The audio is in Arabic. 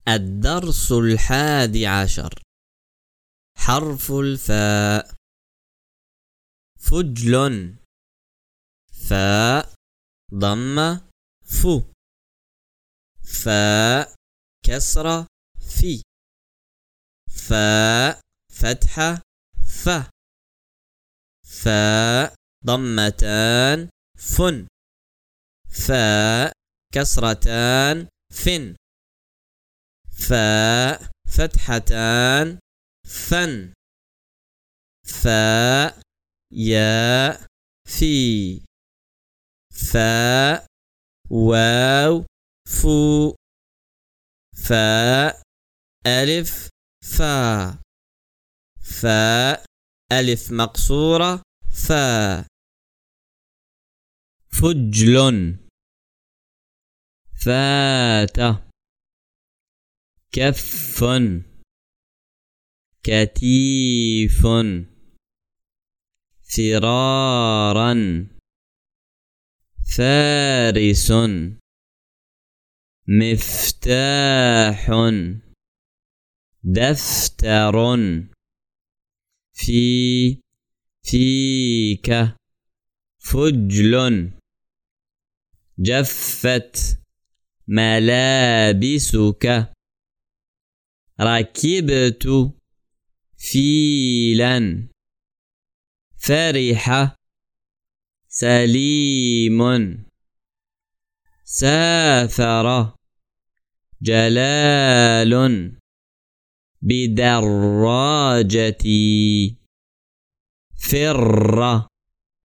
الدرس 11. حرف الفاء. فجل. فاء ضمة ف. فاء كسرة في. فاء فتحة ف. فاء ضمتان فن. فاء كسرتان فن. فاء فتحتان فن. فاء ياء في. فاء واو فو. فاء ألف فا. فاء ألف مقصورة فا. فجل. فاتة. كف. كتيف. فرارا. فارس. مفتاح. دفتر. فيك. فجل. جفت ملابسك. ركبت فيلا. فرح. سليم. سافر. جلال. بدراجتي. فر.